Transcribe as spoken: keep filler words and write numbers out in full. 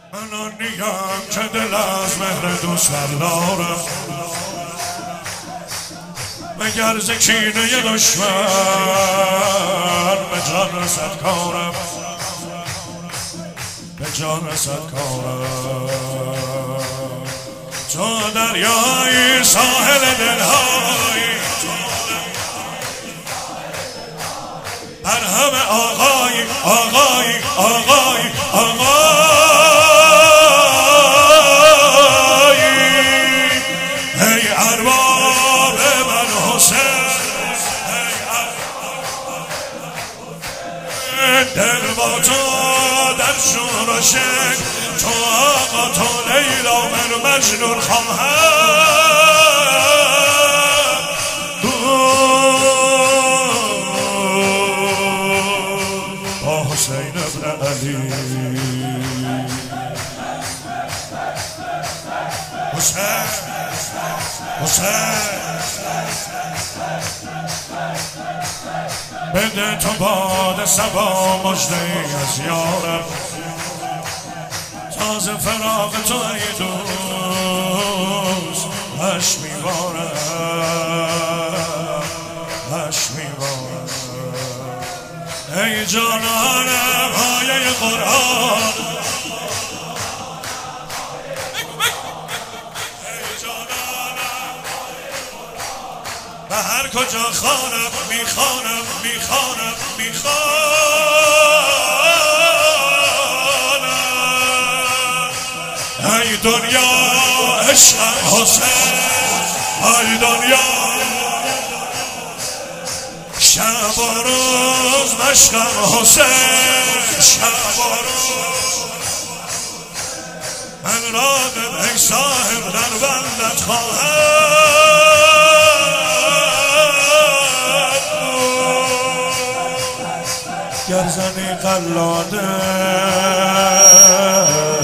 من آنیم که دل از مهر دوست بردارم، مگر ز کینه دشمن به جان رسد کارم، به جان رسد کارم. تو دریایی ساحل دلهایی، مرهم آقایی آقایی آقایی آقایی. ای ارباب من حسین، دل با تو در شور و شک، تو آقا تو لیلا من مجنون خواهم با حسین ابن علی. حسین حسین بده تو باد صبا مژده از یارم، تازه فراق تو ای دوست هش میبارم، هش میبارم. ای جانانم آیه قرآن، به هر کجا خوانم میخوانم میخوانم میخوانم. ای دنیا عشقم حسین، ای دنیا شب و روز مشقم حسین، شب و روز من راغب ای صاحب در بندت خواهم. گر زنی قلاده